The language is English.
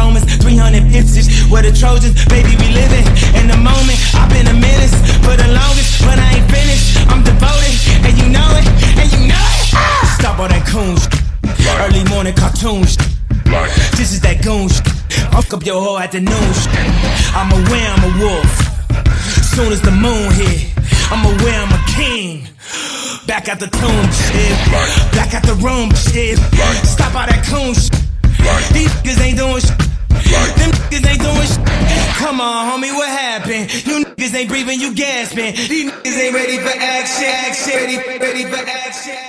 Romans, 300 bitches. Where the Trojans, baby, we living in the moment. I've been a menace for the longest, but I ain't finished. I'm devoted, and you know it, and you know it. Stop all that coon shit. Early morning cartoon shit. This is that goon shit. Fuck up your whole afternoon shit. I'm aware I'm a wolf. Soon as the moon hit, I'm aware I'm a king. Back at the tomb shit. Back at the room shit. Stop all that coon shit. These niggas ain't doing shit. Them niggas ain't doing shit. Come on, homie, what happened? You niggas ain't breathing, you gasping. These niggas ain't ready for action. Ready for action.